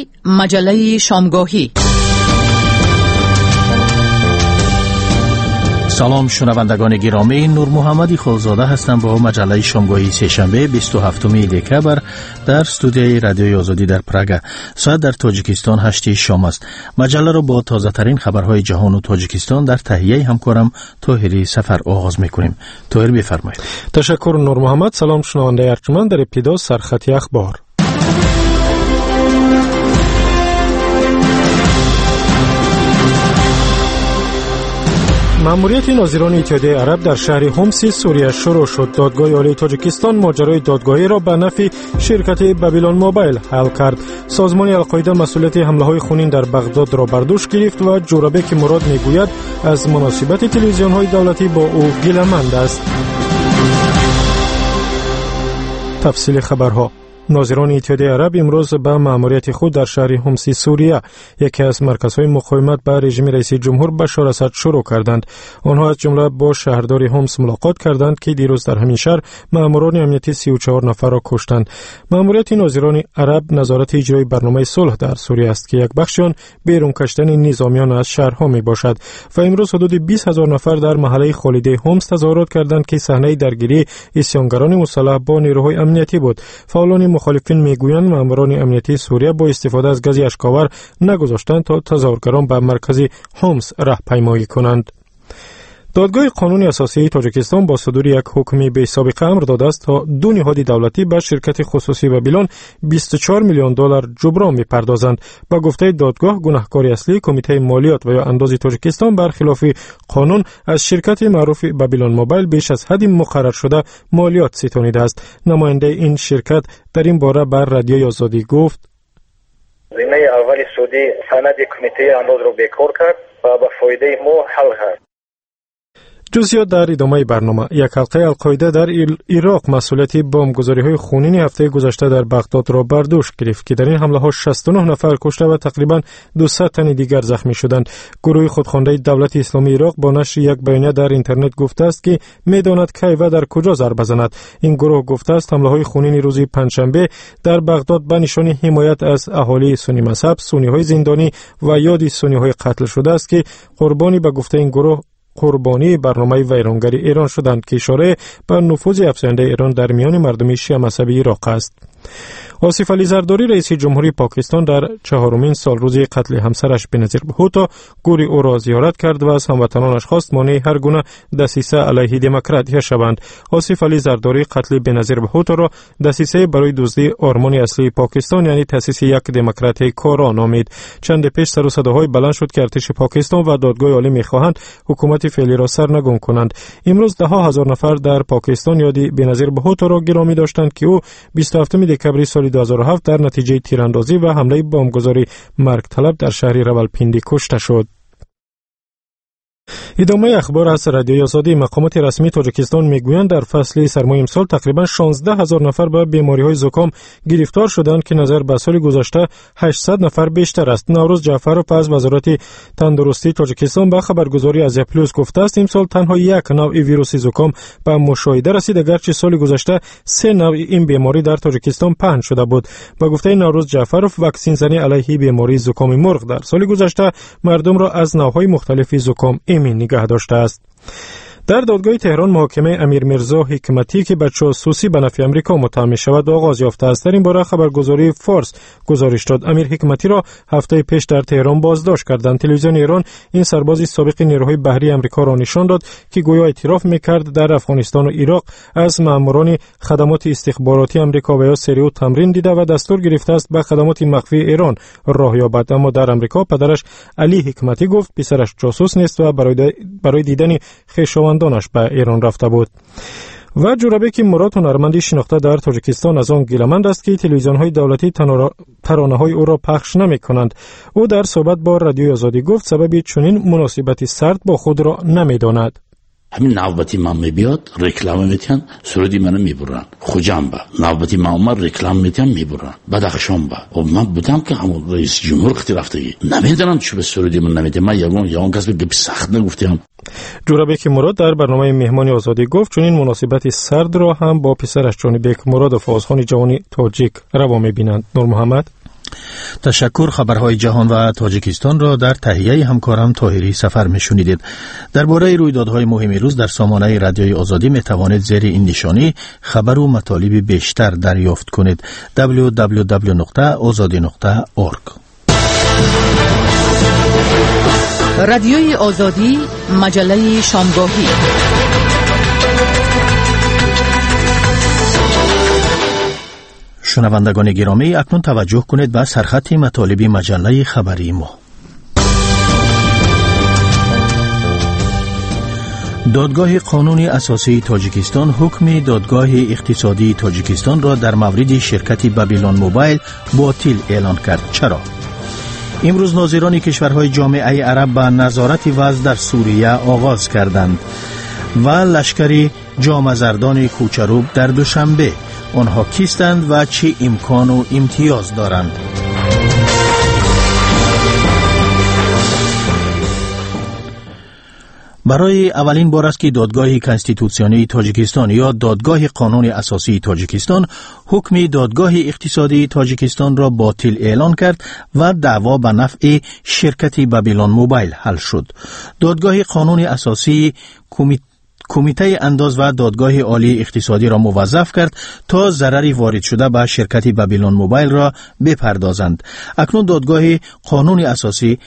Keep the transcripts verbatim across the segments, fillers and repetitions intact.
مجله شامگاهی. سلام شنوندگان گرامی، نور محمدی خلزاده هستم با مجله شامگاهی سه‌شنبه بیست و هفتم دکبر در استودیوی رادیوی آزادی در پراگ. ساعت در تاجیکستان هشت شام است. مجله را با تازه ترین خبرهای جهان و تاجیکستان در تهیه همکارم طاهری سفر آغاز می‌کنیم. طاهر بفرمایید. تشکر نور محمد. سلام شنونده ارجمند، در ابتدا سرخط اخبار. مأموریت ناظران اتحادیه عرب در شهر حمص سوریه شروع شد. دادگاه عالی تاجیکستان ماجرای دادگاهی را به نفع شرکت بابیلون موبایل حل کرد. سازمان القاعده مسئولیت حمله‌های خونین در بغداد را بر دوش گرفت و جورابک مراد میگوید از مناسبت تلویزیون‌های دولتی با او گیله‌مند است. تفصیل خبرها. ناظران اتحادیه عرب امروز به مأموریت خود در شهر حمص سوریه، یکی از مرکزهای مقاومت به رژیم رئیس جمهور بشار اسد، شروع کردند. آنها از جمله با شهردار حمص ملاقات کردند که دیروز در همین شهر مأموران امنیتی سی و چهار نفر را کشتند. مأموریت ناظران عرب نظارت اجرای برنامه صلح در سوریه است که یک بخش آن بیرون کشیدن نظامیان از شهرها می باشد و امروز حدود بیست هزار نفر در محله خالده حمص تظاهرات کردند که صحنه درگیری اسیانگران مسلح با نیروهای امنیتی بود. فعالان مخالفین میگویند ماموران امنیتی سوریه با استفاده از گاز اشک‌آور نگذاشتند تا تظاهرگران به مرکز حمص راهپیمایی کنند. دادگاه قانون اساسی تاجیکستان با صدور یک حکم بی سابقه امر داده است تا دو نهاد دولتی به شرکت خصوصی بابیلون بیست و چهار میلیون دلار جبران می‌پردازند. با گفته دادگاه، گناهکار اصلی کمیته مالیات و یا انداز تاجیکستان برخلاف قانون از شرکت معروف بابیلون موبایل بیش از حد مقرر شده مالیات ستانیده است. نماینده این شرکت در این باره بر رادیوی آزادی گفت: ضمن اول سودی سند کمیته انداز را بیکار کرد و به فایده ما حل کرد. جزئیات در ادامه برنامه. یک حلقه القاعده در عراق مسئولیت بمبگذاری‌های خونین هفته گذشته در بغداد را بر دوش گرفت که در این حمله‌ها شصت و نه نفر کشته و تقریباً دویست تن دیگر زخمی شدند. گروه خودخوانده دولت اسلامی عراق با نشر یک بیانیه در اینترنت گفته است که می‌داند کی و در کجا ضربه بزند. این گروه گفته است حمله‌های خونین روز پنجشنبه در بغداد به نشان حمایت از اهالی سنی مذهب، سنی‌های زندانی و یاد سنی‌های قتل شده است که قربانی به گفته این گروه قربانی برنامه ویرانگری ایران شدند که اشاره به نفوذ افزاینده ایران در میان مردم شیعه مذهبی عراق است. آصف علی زرداری رئیس جمهوری پاکستان در چهارمین سال روزی قتل همسرش بنظیر بهوتو گوری او را زیارت کرد و از هموطنانش خواست مانع هر گونه دسیسه علیه دموکراتیا شوند. آصف علی زرداری قتل بنظیر بهوتو را دسیسه برای دزدی آرمان اصلی پاکستان یعنی تأسیس یک دموکراسی کارا نامید. چند پیش سر و صداهای بلند شد که ارتش پاکستان و دادگاه عالی می‌خواهند حکومت فعلی را سرنگون کنند. امروز ده ها هزار نفر در پاکستان یاد بنظیر بهوتو را گرامی داشتند که او بیست و هفتم دکبر سال دو هزار و هفت در نتیجه تیراندازی و حمله بمبگذاری مرگ طلب در شهر راولپیندی کشته شد. ادامه اخبار از رادیوی آزادی. مقامات رسمی تاجیکستان میگویند در فصل سرمای امسال تقریبا شانزده هزار نفر به بیماری‌های زکام گرفتار شدند که نظر به سال گذشته هشتصد نفر بیشتر است. نوروز جعفرов از وزارت تندرستی تاجیکستان به خبرگزاری از پلوس گفته است امسال تنها یک نوع ویروس زکام به مشاهده رسید اگرچه سال گذشته سه نوع این بیماری در تاجیکستان پهن شده بود. با گفته نوروز جعفرov واکسن زنی علیه بیماری زکام مرغ در سال گذشته مردم را از نوع‌های مختلف زکام ایمن نگه داشته است. در دادگاه تهران محاکمه امیر میرزا حکمتی که به جاسوسی به نفع آمریکا متهم شود آغاز یافته است. در این باره خبرگزاری فارس گزارش داد امیر حکمتی را هفته پیش در تهران بازداشت کردند. تلویزیون ایران این سرباز سابق نیروهای بحری آمریکا را نشان داد که گویا اعتراف میکرد در افغانستان و عراق از ماموران خدمات استخباراتی آمریکا و یا سریع تمرین دیده و دستور گرفته است به خدمات مخفی ایران راه یابد. اما در آمریکا پدرش علی حکمتی گفت پسرش جاسوس نیست و برای برای دیدن خویشاوند دانش به ایران رفته بود. و جورابک مراد هنرمندی شناخته در تاجیکستان از آن گیله‌مند است که تلویزیون‌های دولتی ترانه‌های او را پخش نمی‌کنند. او در صحبت با رادیوی آزادی گفت سبب چنین مناسبتی سرد با خود را نمی‌داند. همین نوبتی من میبیاد رکلام میتن سرودی منو میبرن خوجم با نوبتی من اومد رکلام میتن میبرن بدخشان با و من بودم که همون رئیس جمهور خطی رفتگی نمیدونم چه به سرودی من نمیده من یگون یگون کس به سخت نگفتم. جورابک مراد در برنامه مهمانی آزادی گفت چون این مناسبت سرد را هم با پسرش جانبک مراد و فازخان جوانی تاجیک روا میبینند. نور محمد. تشکر. خبرهای جهان و تاجیکستان را در تهیه همکارم طاهری سفر میشنیدید. درباره رویدادهای مهم روز در سامانه رادیوی آزادی می توانید زیر این نشانی خبر و مطالب بیشتر دریافت کنید. دبلیو دبلیو دبلیو نقطه آزادی نقطه اورگ. رادیوی آزادی، مجله شامگاهی. شنوندگان گرامی، اکنون توجه کنید به سرخط مطالب مجله خبری ما. دادگاه قانونی اساسی تاجیکستان حکم دادگاه اقتصادی تاجیکستان را در مورد شرکت بابیلون موبایل باطل اعلان کرد. چرا؟ امروز ناظران کشورهای جامعه عرب به نظارت وضع در سوریه آغاز کردند و لشکر جامه زردان کوچروب در دوشنبه. آنها کیستند و چه امکان و امتیاز دارند؟ برای اولین بار است که دادگاه کنستیتوسیونی تاجیکستان یا دادگاه قانون اساسی تاجیکستان حکم دادگاه اقتصادی تاجیکستان را باطل اعلان کرد و دعوا به نفع شرکت بابیلون موبایل حل شد. دادگاه قانون اساسی کمیته کمیته انداز و دادگاه عالی اقتصادی را موظف کرد تا ضرری وارد شده به شرکت بابیلون موبایل را بپردازند. اکنون دادگاه قانون اساسی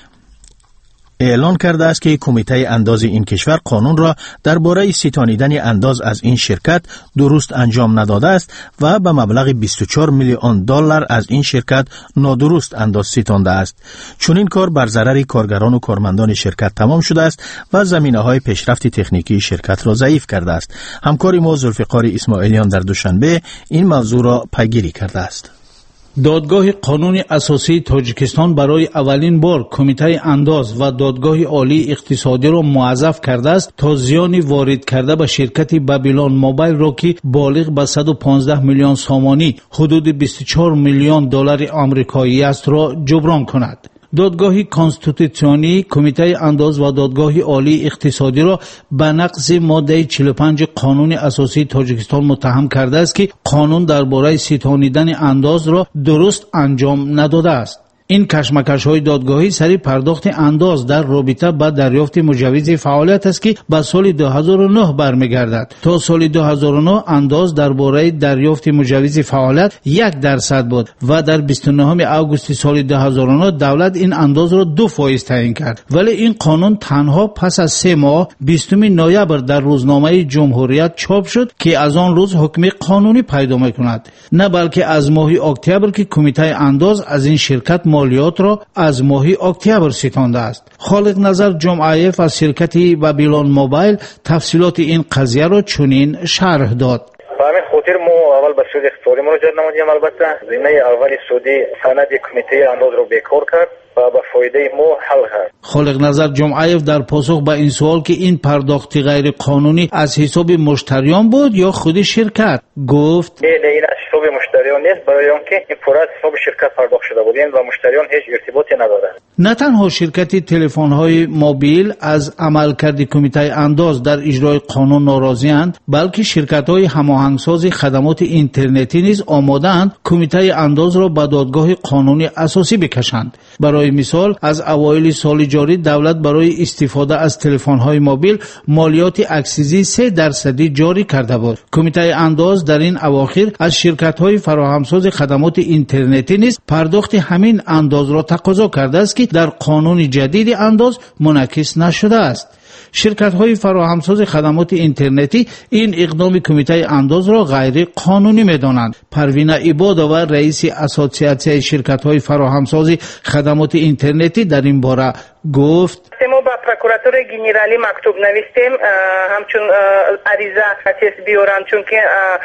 اعلان کرده است که کمیته انداز این کشور قانون را درباره ستانیدن انداز از این شرکت درست انجام نداده است و به مبلغ بیست و چهار میلیون دلار از این شرکت نادرست انداز ستانده است. چون این کار بر ضرر کارگران و کارمندان شرکت تمام شده است و زمینه‌های پیشرفت تکنیکی شرکت را ضعیف کرده است. همکار ما ذوالفقار اسماعیلیان در دوشنبه این موضوع را پیگیری کرده است. دادگاه قانون اساسی تاجیکستان برای اولین بار کمیته انداز و دادگاه عالی اقتصادی را موظف کرده است تا زیانی وارد کرده به شرکت بابیلون موبایل را که بالغ به صد و پانزده میلیون سامانی حدود بیست و چهار میلیون دلار آمریکایی است را جبران کند. دادگاه کنستیتوسیونی کمیته انداز و دادگاه عالی اقتصادی را به نقض ماده چهل و پنج قانون اساسی تاجیکستان متهم کرده است که قانون درباره ستانیدن انداز را درست انجام نداده است. این کشمکش های دادگاهی سری پرداخت انداز در رابطه با دریافت مجوز فعالیت است که به سال دو هزار و نه برمیگردد. تا سال دو هزار و نه انداز درباره دریافت مجوز فعالیت یک درصد بود و در بیست و نهم آگوست سال دو هزار و نه دولت این انداز را دو فایز تعیین کرد. ولی این قانون تنها پس از سه ماه بیستم نوامبر در روزنامه جمهوریت چاپ شد که از آن روز حکم قانونی پیدا میکند، نه بلکه از ماه اکتبر که کمیته انداز از این شرکت مالیات را از ماه اکتبر ستانده است. خالق نظر جمعیف از شرکت بابیلون موبایل تفصیلات این قضیه را چنین شرح داد. به همین خاطر ما اول به سود اقتصادی مراجعه نمودیم. البته زمینه اولی سودی سند کمیته انداز را بیکار کرد و به فایده ما حل کرد. خالق نظر جمعیف در پاسخ به این سوال که این پرداخت غیر قانونی از حساب مشتریان بود یا خود شرکت گفت نه نه این از حساب مشتریان نیست، برای آنکه این پول از حساب شرکت پرداخت شده بود و مشتریان هیچ ارتباطی ندارند. نه تنها شرکت تلفن‌های موبیل از عملکرد کمیته انداز در اجرای قانون ناراضی‌اند، بلکه شرکت‌های هماهنگساز خدمات اینترنتی نیز آماده‌اند کمیته انداز را به دادگاه قانونی اساسی بکشند. برای مثال از اوایل سال جاری دولت برای استفاده از تلفن‌های موبیل مالیات اکسیزی سه درصدی جاری کرده بود. کمیته انداز در این اواخر از شرکت‌های فراهمساز خدمات اینترنتی نیز پرداخت همین انداز را تقاضا کرده است که در قانون جدید انداز منعکس نشده است. شرکت‌های فراهمساز خدمات اینترنتی این اقدام کمیته انداز را غیر قانونی می‌دانند. پروین عباده و رئیس اسوسیاسیون شرکت‌های فراهمساز خدمات اینترنتی در این باره گفت: ما با پروکوراتور گنرالی مکتوب نوشتیم همچون عریضه تست بیارن، چون که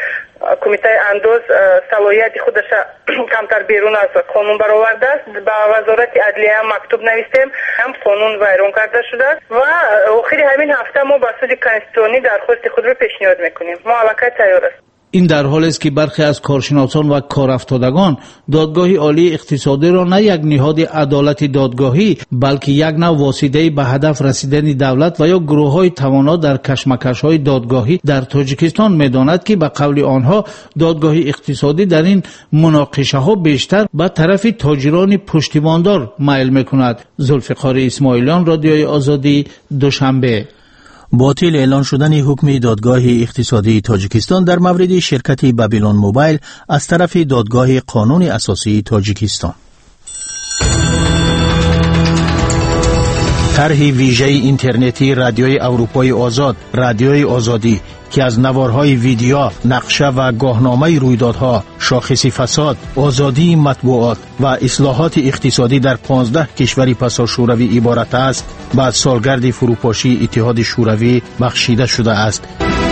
کمیته انداز صلاحیت خودش کمتر بیرون از قانون برآورده است. با وزارت عدلیه هم مکتوب نوشتیم، هم قانون ویران کرده شده است و آخر همین هفته ما با سود کنستیتوسیونی درخواست خود رو پیشنهاد میکنیم. ما الکی تیار است. این در حالی است که برخی از کارشناسان و کارافتادگان دادگاه عالی اقتصادی را نه یک نهاد عدالت دادگاهی بلکه یک نوع واسطه به هدف رسیدن دولت و یا گروه‌های توانا در کشمکش‌های دادگاهی در تاجیکستان می‌داند که به قول آنها دادگاه اقتصادی در این مناقشه‌ها بیشتر به طرف تاجران پشتیباندار میل می‌کند. ذوالفقار اسماعیلیان، رادیوی آزادی، دوشنبه. باطل اعلان شدن حکم دادگاه اقتصادی تاجیکستان در مورد شرکت بابیلون موبایل از طرف دادگاه قانون اساسی تاجیکستان. طرح ویژه اینترنتی رادیوی اروپای آزاد، رادیوی آزادی که از نوارهای ویدیو، نقشه و گاهنامه رویدادها، شاخص فساد، آزادی مطبوعات و اصلاحات اقتصادی در پانزده کشور پسا شوروی عبارت است، بعد سالگرد فروپاشی اتحاد شوروی بخشیده شده است.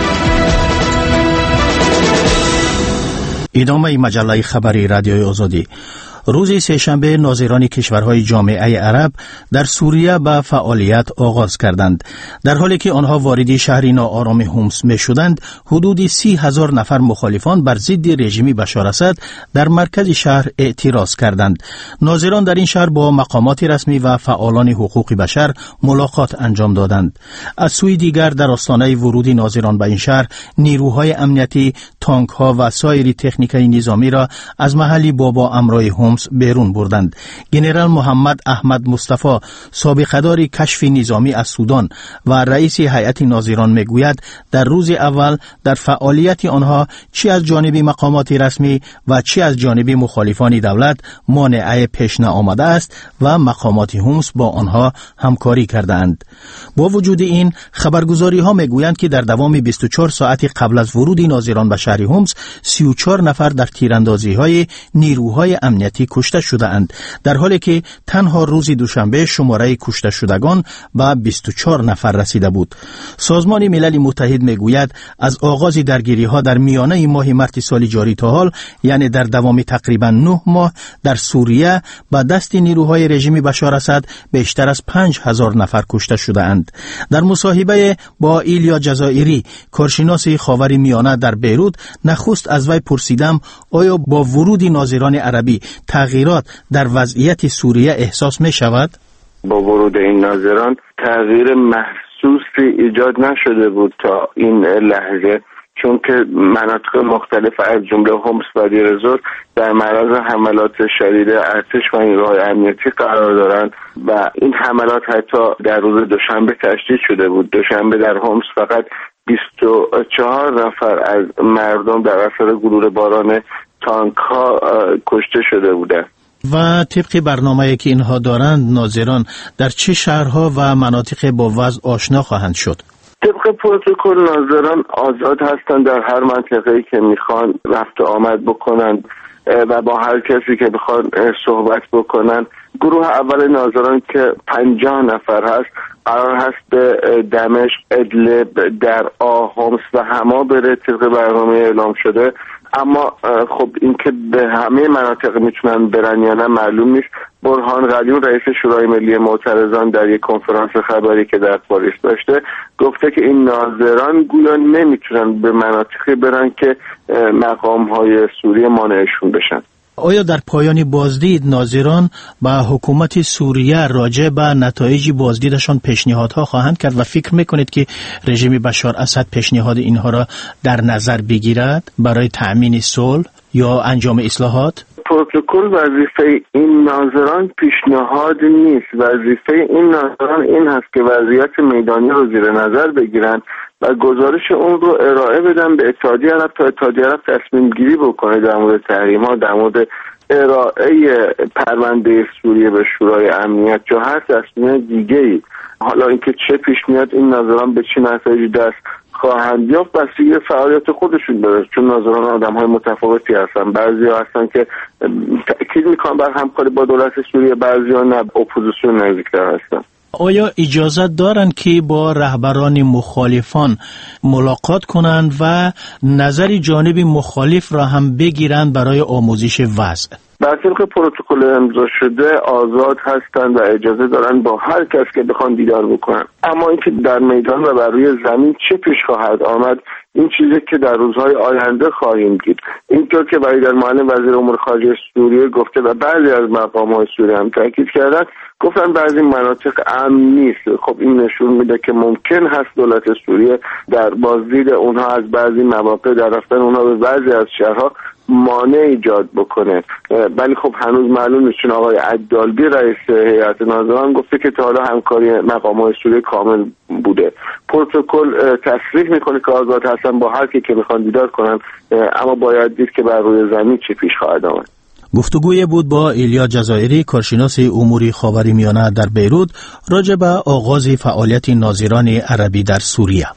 ادامه مجله خبری رادیوی آزادی. روز سه‌شنبه ناظران کشورهای جامعه عرب در سوریه به فعالیت آغاز کردند. در حالی که آنها وارد شهر ناآرام حمص می شدند، حدود سی هزار نفر مخالفان بر ضد رژیم بشار اسد در مرکز شهر اعتراض کردند. ناظران در این شهر با مقامات رسمی و فعالان حقوق بشر ملاقات انجام دادند. از سوی دیگر در آستانه ورود ناظران به این شهر، نیروهای امنیتی، تانک‌ها و سایر تکنیک‌های نظامی را از محل بابا امرای حمص بیرون بردند. جنرال محمد احمد مصطفی، سابقه‌دار کشف نظامی از سودان و رئیس هیئت ناظران میگوید در روز اول در فعالیت آنها چی از جانب مقامات رسمی و چی از جانب مخالفان دولت مانعی پیش نآمده است و مقامات حمص با آنها همکاری کردند. با وجود این، خبرگزاری ها میگویند که در دوام بیست و چهار ساعت قبل از ورود ناظران به شهر حمص، سی و چهار نفر در تیراندازی های نیروهای امنیتی کشته شده اند، در حالی که تنها روز دوشنبه شماره کشته شدگان به بیست و چهار نفر رسیده بود. سازمان ملل متحد میگوید از آغاز درگیری ها در میانه ماه مارس سال جاری تا حال، یعنی در دوام تقریبا نه ماه، در سوریه به دست نیروهای رژیم بشار اسد بیشتر از پنج هزار نفر کشته شده اند. در مصاحبه با ایلیا جزائری، کارشناس خاور میانه در بیروت، نخست از وی پرسیدم آیا با ورود ناظران عربی تغییرات در وضعیت سوریه احساس می شود؟ با ورود این ناظران تغییر محسوسی ایجاد نشده بود تا این لحظه، چون که مناطق مختلف از جمله حمص و دیر زور در معرض حملات شدید ارتش و نیروهای امنیتی قرار دارند و این حملات حتی در روز دوشنبه تشدید شده بود. دوشنبه در حمص فقط بیست و چهار نفر از مردم در اثر گلوله باران تانک ها کشته شده بودند. و طبق برنامه‌ای که اینها دارند، ناظران در چه شهرها و مناطق با وضع آشنا خواهند شد؟ طبق پروتکل ناظران آزاد هستند در هر منطقه‌ای که میخوان رفت و آمد بکنند و با هر کسی که بخوان صحبت بکنن. گروه اول ناظران که پنجاه نفر هست قرار هست به دمشق، ادلب، درعا، حمص و حما بره طبق برنامه اعلام شده، اما خب اینکه به همه مناطق میتونن برن یا نه معلوم نیست. برهان قلیون رئیس شورای ملی معترضان در یک کنفرانس خبری که در پاریس داشته گفته که این ناظران گویا نمیتونن به مناطقی برن که مقام‌های سوریه مانعشون بشن. آیا در پایان بازدید ناظران با حکومت سوریه راجع به نتایج بازدیدشان پیشنهادها خواهند کرد و فکر میکنید که رژیم بشار اسد پیشنهاد اینها را در نظر بگیرد برای تأمین صلح یا انجام اصلاحات؟ پروتکل وظیفه این ناظران پیشنهاد نیست. وظیفه این ناظران این هست که وضعیت میدانی رو زیر نظر بگیرن و گزارش اون رو ارائه بدن به اتحادیه عرب تا اتحادیه عرب تصمیم گیری بکنه در مورد تحریم ها، در مورد ارائه پرونده سوریه به شورای امنیت یا هر تصمیم دیگه ای. حالا اینکه چه پیش میاد این ناظران به چه نتایجی دست خواهند یافت بستگی به فعالیت خودشون داره، چون ناظران آدم های متفاوتی هستن. بعضی ها هستن که تأکید میکنن بر همکاری با دولت سوریه، بعضی ها نه، اپوزیسیون نزدیکتر هستن. آیا اجازه دارند که با رهبران مخالفان ملاقات کنند و نظر جانب مخالف را هم بگیرند برای آموزش وضع؟ بر طبق پروتکل امضا شده آزاد هستند و اجازه دارند با هر کس که بخوان دیدار بکنن، اما اینکه در میدان و بر روی زمین چه پیش خواهد آمد این چیزی که در روزهای آینده خواهیم دید. اینطور که وحید المعلم وزیر امور خارجه سوریه گفته و بعضی از مقامات سوریه هم تاکید کردن، گفتن بعضی مناطق امن نیست. خب این نشون میده که ممکن هست دولت سوریه در بازدید اونها از بعضی مواقع در رفتن اونها به بعضی از شهرها مانع ایجاد بکنه، ولی خب هنوز معلوم نیست، چون آقای عدالبی رئیس هیئت ناظران گفته که تا حالا همکاری مقامات سوریه کامل بوده. پروتکل تصریح میکنه که آزاد هستن با هر کی که میخوان دیدار کنن، اما باید دید که بر روی زمین چه پیش خواهد آمد. گفتگوی بود با ایلیا جزایری، کارشناس امور خاورمیانه در بیروت، راجع به آغاز فعالیت ناظران عربی در سوریه.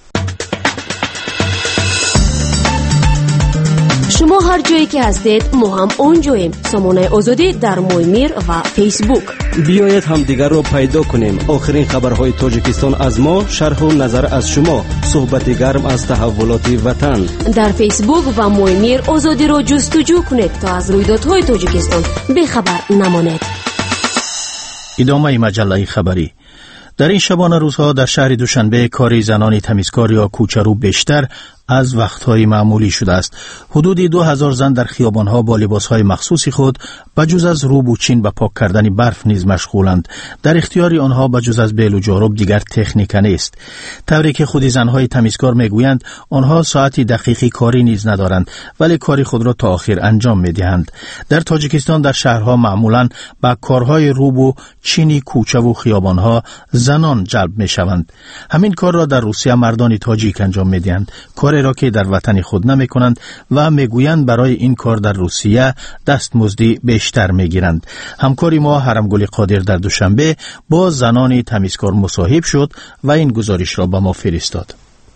شما هر جایی که هستید ما هم اونجاییم. سامانه آزادی در مویمیر و فیسبوک. بیایید هم دیگر رو پیدا کنیم. آخرین خبرهای تاجیکستان از ما، شرح و نظر از شما، صحبت گرم از تحولات وطن. در فیسبوک و مویمیر آزادی رو جستجو کنید تا از رویدادهای تاجیکستان بخبر نمانید. ادامه مجله خبری. در این شبانه روزها در شهر دوشنبه کار زنان تمیزکار یا کوچرو بیشتر از وقتهای معمولی شده است. حدود دو هزار زن در خیابانها با لباسهای مخصوصی خود بجز از روبوچین و پاک کردن برف نیز مشغولند. در اختیار آنها بجز از بیل و جارب دیگر تکنیک نیست. طوری که خود زنهای تمیزکار میگویند آنها ساعتی دقیقی کاری نیز ندارند، ولی کاری خود را تا آخر انجام میدهند. در تاجیکستان در شهرها معمولاً با کارهای روبو چینی کوچه و خیابانها زنان جلب میشوند. همین کار را در روسیه مردان تاجیک انجام میدهند، کاری را که در وطن خود نمی کنند و میگویند برای این کار در روسیه دستمزدی بیشتر میگیرند. همکاری ما حرمگل قادر در دوشنبه با زنان تمیزکار مصاحب شد و این گزارش را به ما فرستاد.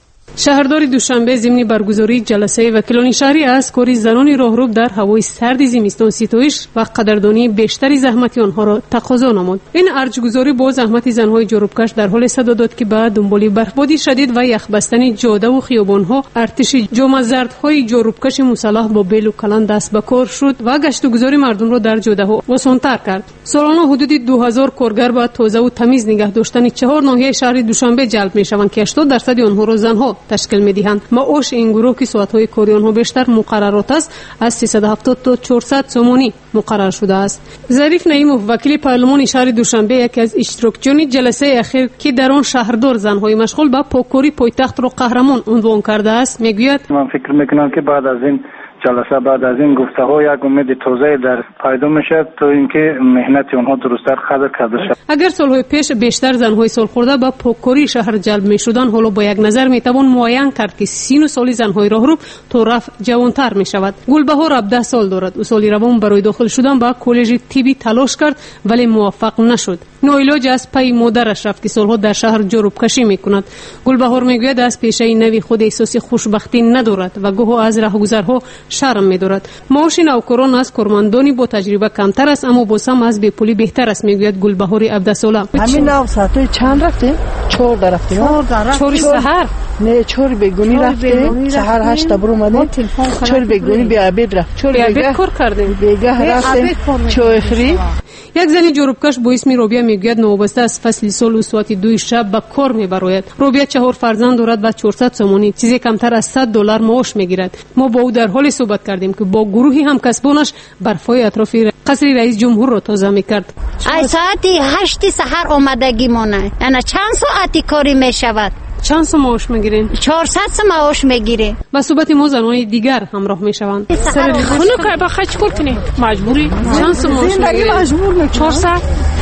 شهردار دوشنبه ضمن برگزاری جلسه وکیلان شهری از کاری زنان راهرو در هوای سرد زمستان ستایش و قدردانی بیشتری زحمت آنها را تقاضا نمود. این ارجگذاری با زحمت زنهای جاروبکش در حال صدا داد که بعد دنبال برفباری شدید و یخ بستن جاده و خیابانها ارتش جام زردهای جاروبکش مسلح با بیل و کلان دست به کار شد و گشتگذاری مردم را در جاده ها آسان‌تر کرد. سالانه حدود دو هزار کارگر با تازه و تمیز نگه داشتن چهار ناحیه شهر دوشنبه جلب میشوند که هشتاد درصد آنها را زنها تشکیل می‌دهند. معاش این گروه که ساعت‌های کاری آنها بیشتر مقررات است از سیصد و هفتاد تا چهارصد سومانی مقرر شده است. ظریف نعیموف وکیل پارلمان شهر دوشنبه یکی از اشتراکچیان جلسه اخیر که در آن شهردار زن‌های مشغول به پاککاری پایتخت را قهرمان عنوان کرده است میگوید من فکر می‌کنم که بعد از این جلسه بعد از این گفته‌ها یک امید تازه در پیدا میشه تا اینکه مهنت آنها درست‌تر قدر کرده شود. اگر سالهای پیش بیشتر زن‌های سالخورده به پاککاری شهر جلب می‌شدند، حالا با یک نظر می‌توان معین کرد که سین و سالی زن‌های راهرو تو رفع جوان‌تر می‌شود. گلبهار هفده سال دارد. او سالی روان برای داخل شدن به کالج طبی تلاش کرد ولی موفق نشد. ناعلاج از پی مادرش رفت که سالها در شهر جاروبکشی می‌کند. گلبهار می‌گوید از پیشه نوی خود احساس خوشبختی ندارد و گاه از راهگذرها شرم می‌دارد. معاش نوکران از کارمندانی با تجربه کمتر است اما بازم از بیپولی بهتر است میگوید گلبهار هفده ساله. همین نو ساعت چند رفتیم؟ چهار در رفتیم. چهار سحر؟ نه چهار بگونی رفتیم. سحر هشت تا برو اومدیم. چهار بگونی بیا عبید رفت. چهار بیا کار کردیم. بیگاه رفتیم. چای خری. یک زنی جاروبکش با اسم روبیا میگوید نوبسته از فصل سال و ساعت دو شب به کار میبراید. روبیا چهار فرزند دارد و چهارصد سومانی چیزی کمتر از صد دلار معاش میگیرد. ما با او در حال صحبت کردیم که با گروهی همکسبانش برفای اطراف قصر رئیس جمهور را تازه میکرد. از ساعت هشت سحر آمدگی مونه. یعنی چند ساعتی کاری میشود؟ چند سو معاش میگیرین؟ چهارصد سو معاش میگیره. با صحبت ما زنهای دیگر همراه میشوند. خونو که با خرج کار کنی مجبوری. چند سو معاش میگیرین؟ چهارصد.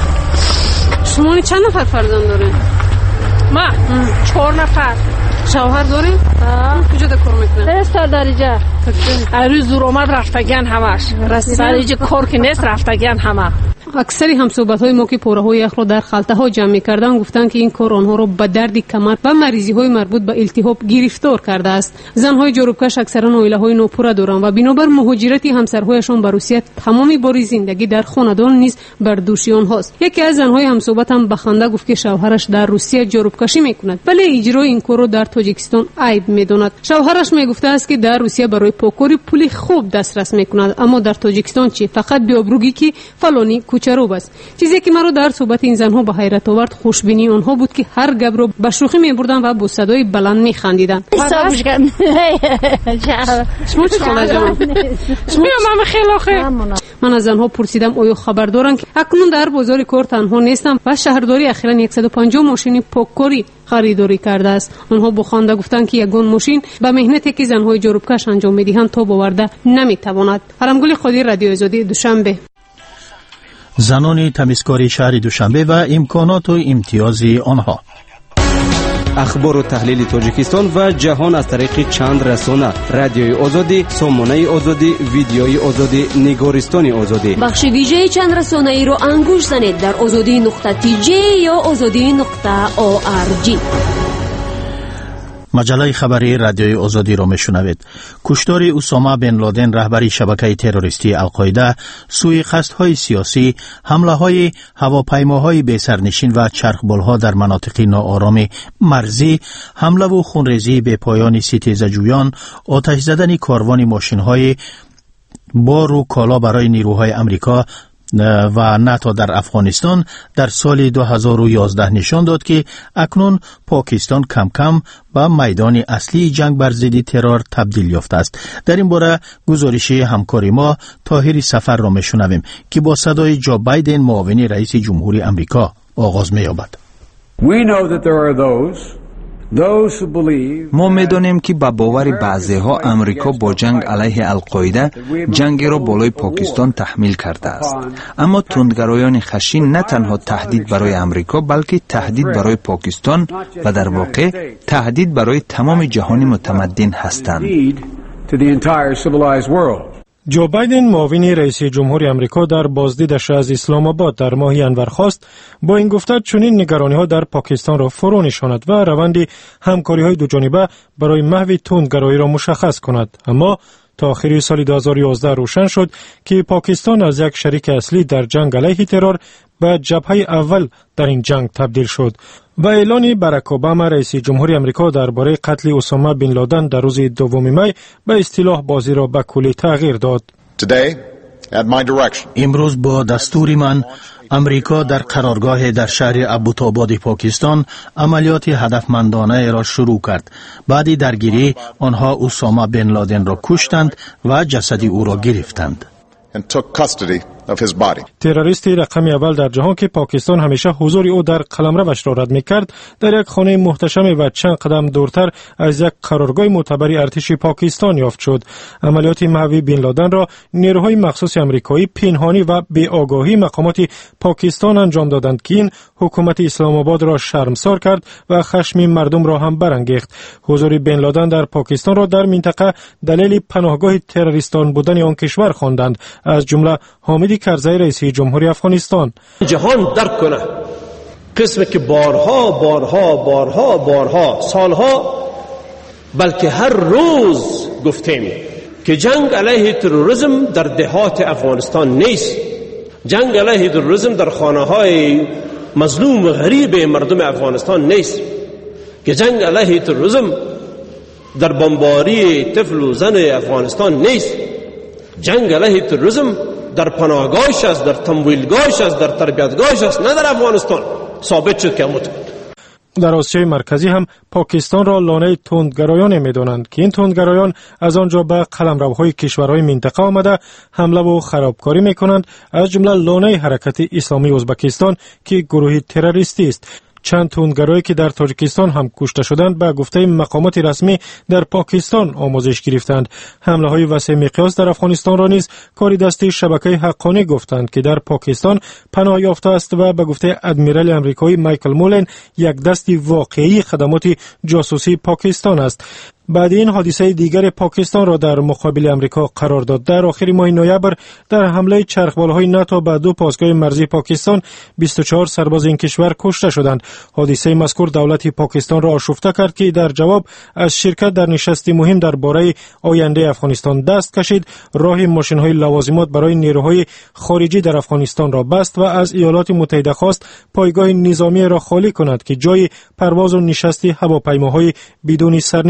شما چند نفر فرزند دارین؟ ما چهار نفر. شوهر دارین؟ کجا در کار میکنن؟ است درجه. روز زور آمد رفتگان همش. درجه کار که نیست رفتگان همه. اکثری هم صحبت‌های ما که پاره‌های یخ را در خلطه‌ها جمع می‌کردند گفتند که این کار آنها را به درد کمر و مریضی‌های مربوط به التهاب گرفتار کرده است. زن‌های جاروبکش اکثرا عائله‌های نوپوره دارند و بنابر مهاجرت همسرهایشان به روسیه تمامی بار زندگی در خاندان نیز بر دوش آنهاست. یکی از زن‌های همصحبت هم به خنده گفت که شوهرش در روسیه جاروبکشی می‌کند ولی اجرای این کار را در تاجیکستان عیب می‌داند. شوهرش میگفته است که در روسیه برای پاککاری پول خوب دسترس می‌کند اما در تاجیکستان چی فقط به ابروگی که فلانی کوچروب است. چیزی که مرا در صحبت این زنها به حیرت آورد خوشبینی آنها بود که هر گپ را به شوخی می‌بردند و با صدای بلند می‌خندیدند. حسابش کن. شما چه خاله جان؟ شما من خیلی خیر. من از آنها پرسیدم آیا خبر دارند که اکنون در بازار کار تنها نیستم و شهرداری اخیراً صد و پنجاه ماشین پاککاری خریداری کرده است. آنها با خوانده گفتند که یگان ماشین به مهنتی که زنهای جاروبکش انجام می‌دهند تا باورده نمی‌تواند. علمگل خودی رادیو آزادی دوشنبه. زنان تمیزکاری شهر دوشنبه و امکانات و امتیازی آنها. اخبار و تحلیل تاجیکستان و جهان از طریق چند رسانه: رادیوی آزادی، سامانه آزادی، ویدیوی آزادی، نگارستان آزادی. بخش ویژه چند رسانه ای را انگوش زنید در آزادی نقطه تی جی یا آزادی نقطه او آر جی. مجله خبری رادیوی آزادی را میشنوید. کشتار اسامه بن لادن رهبری شبکه تروریستی القاعده، سوی قصدهای سیاسی، حمله‌های هواپیماهای بی‌سرنشین و چرخبال‌ها در مناطق ناآرام مرزی، حمله و خونریزی به پایان ستیزجویان، آتش زدن کاروان ماشین‌های بار و کالا برای نیروهای امریکا و ناتو در افغانستان در سال دو هزار و یازده نشان داد که اکنون پاکستان کم کم به میدان اصلی جنگ بر ضد ترور تبدیل یافته است. در این باره گزارش همکار ما طاهر سفر را میشنویم که با صدای جو بایدن معاون رئیس جمهوری امریکا آغاز می‌یابد. ما می‌دانیم که با باور بعضی‌ها امریکا با جنگ علیه القاعده جنگی را بالای پاکستان تحمیل کرده است. اما تندگرایان خشین نه تنها تهدید برای امریکا بلکه تهدید برای پاکستان و در واقع تهدید برای تمام جهان متمدن هستند. جو بایدن معاون رئیس جمهوری امریکا در بازدیدش از اسلام آباد در ماه انور خواست با این گفته چنین نگرانی‌ها در پاکستان را فرو نشاند و روند همکاری‌های دوجانبه برای محو تندگرایی را مشخص کند. اما تا آخر سال دو هزار و یازده روشن شد که پاکستان از یک شریک اصلی در جنگ علیه ترور به جبهه اول در این جنگ تبدیل شد و اعلان باراک اوباما رئیس جمهوری امریکا درباره قتل اسامه بن لادن در روز دوم می به اصطلاح بازی را به کلی تغییر داد. امروز با دستور من امریکا در قرارگاه در شهر ابوتاباد پاکستان عملیات هدفمندانه را شروع کرد. بعد درگیری آنها اسامه بن لادن را کشتند و جسد او را گرفتند. تروریست رقم اول در جهان که پاکستان همیشه حضور او در قلمروش را رد می‌کرد، در یک خانه محتشم و چند قدم دورتر از یک قرارگاه معتبر ارتش پاکستان یافت شد. عملیات محو بن لادن را نیروهای مخصوص آمریکایی پنهانی و به آگاهی مقامات پاکستان انجام دادند که این حکومت اسلام آباد را شرمسار کرد و خشم مردم را هم برانگیخت. حضور بن لادن در پاکستان را در منطقه دلیل پناهگاه تروریستان بودن آن کشور خواندند، از جمله حامد کرزی رئیس جمهوری افغانستان. جهان درک کنه قسم که بارها بارها بارها بارها سالها بلکه هر روز گفتیم که جنگ علیه تروریسم در دهات افغانستان نیست، جنگ علیه تروریسم در خانه های مظلوم و غریب مردم افغانستان نیست، که جنگ علیه تروریسم در بمباری طفل و زن افغانستان نیست، جنگ علیه تروریسم در پناهگاهش است، در تمویلگاهش است، در تربیتگاهش است، نه در افغانستان. ثابت شد که مت در آسیای مرکزی هم پاکستان را لانه تندگرایان می‌دانند که این تندگرایان از آنجا به قلمروهای کشورهای منطقه آمده حمله و خرابکاری می‌کنند، از جمله لانه حرکت اسلامی ازبکستان که گروهی تروریستی است. چند تندگرایی که در تاجیکستان هم کشته شدند به گفته مقامات رسمی در پاکستان آموزش گرفتند. حمله های وسیع مقیاس در افغانستان را نیز کاری دستی شبکه حقانی گفتند که در پاکستان پناه یافته است و به گفته ادمیرال امریکایی مایکل مولن یک دستی واقعی خدمات جاسوسی پاکستان است. بعد این حادثه دیگر پاکستان را در مقابل امریکا قرار داد. در آخر ماه نوامبر در حمله چرخبال‌های ناتو به دو پاسگاه مرزی پاکستان بیست و چهار سرباز این کشور کشته شدند. حادثه مذکور دولت پاکستان را آشفته کرد که در جواب از شرکت در نشستی مهم درباره آینده افغانستان دست کشید، راه ماشین‌های لوازمات برای نیروهای خارجی در افغانستان را بست و از ایالات متحده خواست پایگاه نظامی را خالی کند که جای پرواز و نشست هواپیماهای بدون سرنشین بود.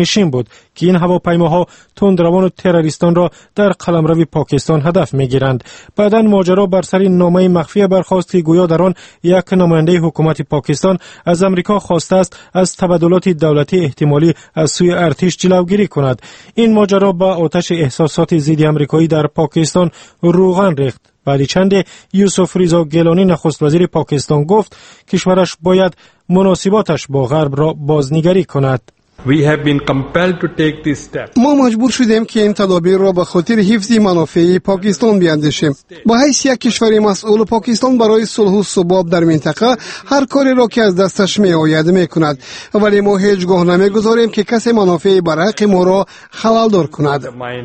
که این هواپیماها تندروان و تروریستان را در قلمرو پاکستان هدف میگیرند. بعداً ماجرا بر سر نامه مخفی برخاست که گویا در آن یک نماینده حکومت پاکستان از امریکا خواسته است از تبادلات دولتی احتمالی از سوی ارتش جلوگیری کند. این ماجرا با آتش احساسات ضد آمریکایی در پاکستان روغن ریخت. بعد چند یوسف رضا گیلانی نخست وزیر پاکستان گفت کشورش باید مناسباتش با غرب را بازنگری کند. We have been compelled to take this step. ما مجبور شدیم که این تدابیر را به خاطر حفظ منافع پاکستان بیاندیشیم. با حیث یک کشور مسئول، پاکستان برای صلح و ثبات در منطقه هر کاری را که از دستش می آید می کند، ولی ما هیچگاه نمیگذاریم که کسی منافع برحق ما را خلل کند.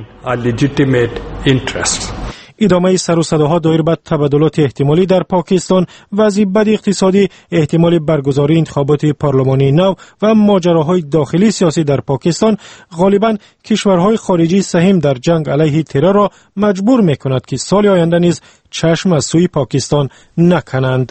ادامه سر و صداها دایر به تبادلات احتمالی در پاکستان، وضع بد اقتصادی، احتمال برگزاری انتخابات پارلمانی نو و ماجراهای داخلی سیاسی در پاکستان غالباً کشورهای خارجی سهم در جنگ علیه ترور را مجبور می‌کند که سال آینده نیز چشم از سوی پاکستان نکنند.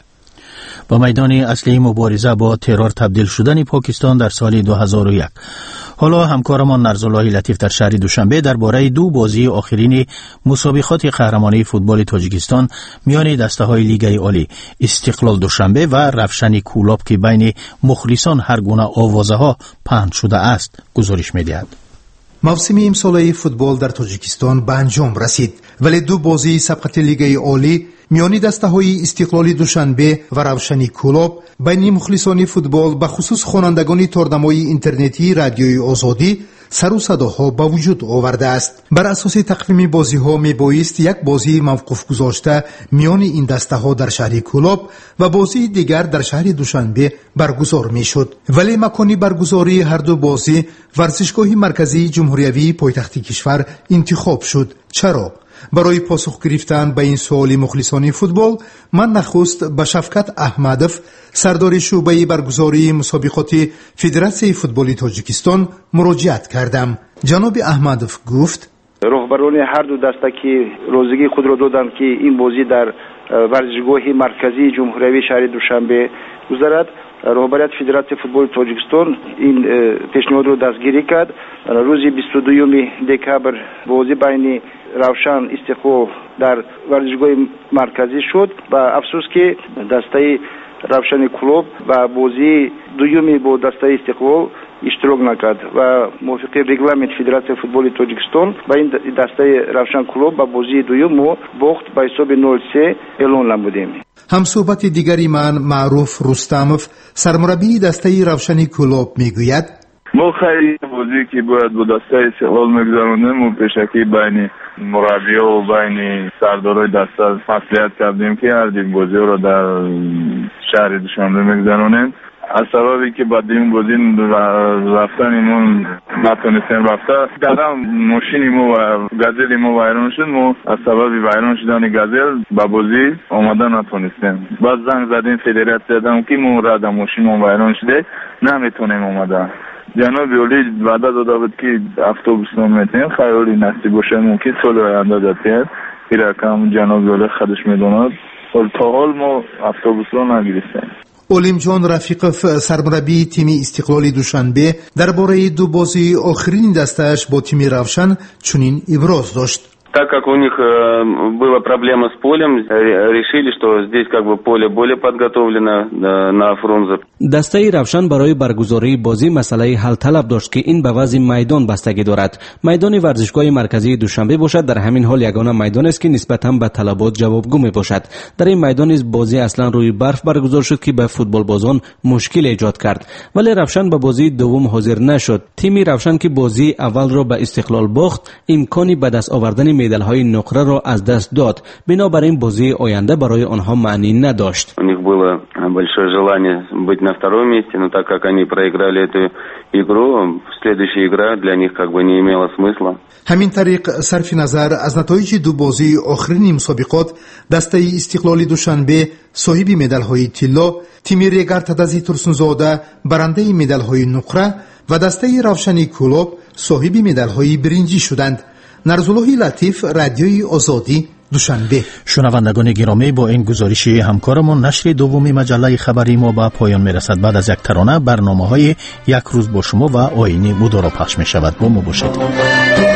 با میدان اصلی مبارزه با ترور تبدیل شدن پاکستان در سال دو هزار و یک. حالا همکارمان نرزالله لطیف در شهر دوشنبه درباره دو بازی آخرین مسابقات قهرمانی فوتبال تاجیکستان میان دسته‌های لیگ عالی استقلال دوشنبه و رفشن کولاب که بین مخلصان هر گونه آوازه‌ها پهن شده است گزارش می‌دهد. موسم امساله فوتبال در تاجیکستان به انجام رسید، ولی دو بازی سبقت لیگ عالی میانی دسته‌های استقلال دوشنبه و روشنی کولاب بین مخلصان فوتبال به خصوص خوانندگان تاردمای اینترنتی رادیوی آزادی سر و صداها به وجود آورده است. بر اساس تقویم بازی‌ها میبایست یک بازی موقوف گذاشته میان این دسته‌ها در شهر کولاب و بازی دیگر در شهر دوشنبه برگزار میشد، ولی مکانی برگزاری هر دو بازی ورزشگاه مرکزی جمهوریوی پایتخت کشور انتخاب شد. چرا؟ برای پاسخ گرفتن به این سوال مخلصان فوتبال من نخست به شفقت احمدوف سردار شعبه برگزاری مسابقات فدراسیون فوتبال تاجیکستان مراجعت کردم. جناب احمدوف گفت رهبران هر دو دسته که روزگی خود را دادند که این بازی در ورزشگاه مرکزی جمهوریوی شهر دوشنبه گذرد، رهبریت فدراسیون فوتبال تاجیکستان این پیشنهاد را دستگیری کرد. روز بیست و دوم دکبر بازی بین روشن استقلال در ورزشگاه مرکزی شد و افسوس که دسته روشن کلوب و بازی دومی با دسته استقلال اشتراک نکرد و موافق رگلامنت فدراسیون فوتبال تاجیکستان با این دسته روشن کلوب با بازی دوم ما باخت با حساب نول سه اعلان نمودیم. هم صحبت دیگری من معروف رستموف سرمربی دسته روشن کلوب میگوید ما خیلی بازی که باید با دسته استقلال میگذارونیم و پیشکی بین مربی و بین سردارای دسته مصلحت کردیم که هر دیم بازی رو در شهر دوشنبه میگذارونیم. از سببی که بعد این بازی رفتنیمون نتونستیم رفته دادم ماشینیمو و گازلیمو وایران شد. ما از سبب وایران شدن گازل با بازی آمده نتونستیم. باز زنگ زدیم فدراسیون زدم که ما را در ماشینمون وایران شده نمیتونیم آمده. جناب اولی وعده داده بود که اتوبوس نمیتونیم خیلی نصیب باشه ممکن سال آینده دادیم که رقم جناب اولی خودش میدوند و تا حال ما اتوبوس رو نگرفتیم. اولیم جان رفیقов سرمربی تیم استقلال دوشنبه درباره دو بازی آخرین دستش با تیم روشن چنین ابراز داشت. Так как у них была проблема с полем, решили, что здесь как бы поле более подготовлено на Фрунзе. دسته روشن برای برگزاری بازی مسئله حل طلب داشت که این به وضع میدان بستگی دارد. میدان ورزشگاه مرکزی دوشنبه باشد در همین حال یگانه میدان است که نسبتاً به طلبات جوابگو می باشد. در این میدان نیز بازی اصلا روی برف برگزار شد که به فوتبال بازان مشکل ایجاد کرد. ولی روشن به بازی دوم حاضر نشد. تیم روشن که بازی اول را به استقلال باخت، امکانی به دست آوردن مدال‌های نقره را از دست داد. بنابراین بازی آینده برای آنها معنی نداشت. У них было большое желание быть на втором месте, но так как они проиграли эту игру, следующая игра для них как бы не имела смысла. همین طریق صرف نظر از نتایج دو بازی آخرین مسابقات دسته استقلال دوشنبه صاحب مدال‌های طلا، تیم ریگر تدزی ترسونزاده برنده مدال‌های نقره و دسته روشنی کلوب صاحب مدال‌های برنجی شدند. نرزالله لطیف رادیوی آزادی دوشنبه. شنوندگان گرامی، با این گزارش همکارمون نشر دومی مجله خبری ما به پایان میرسد. بعد از یک ترانه برنامه‌های یک روز با شما و آیین مدارا پخش می شود. با ما باشید.